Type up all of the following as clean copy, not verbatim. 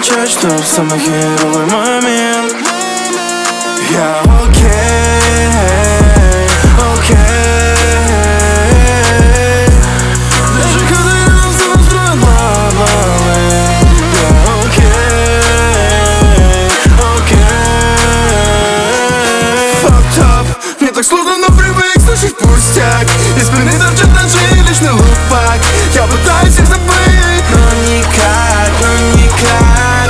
замечать, что в самый херовый момент я окей, окей. Даже когда рядом со мной строят бла-бла-бла, я окей, окей. Fucked up, мне так сложно, но привык слышать пустяк. Из спины торчат ножи и личный лупак. Я пытаюсь их забыть, но никак, но никак.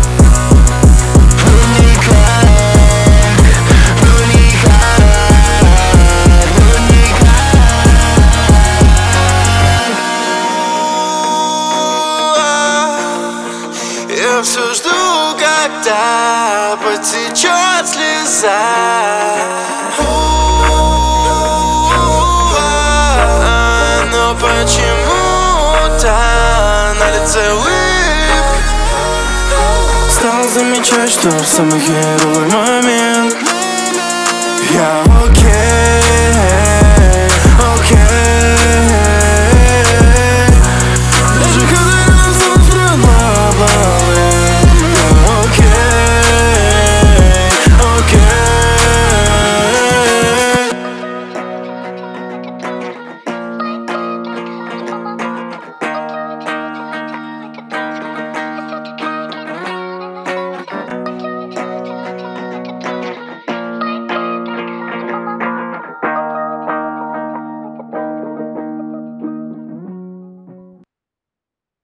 Я все жду, когда потечет слеза. Но почему-то на лице улыбка. Стал замечать, что в самый херовый момент я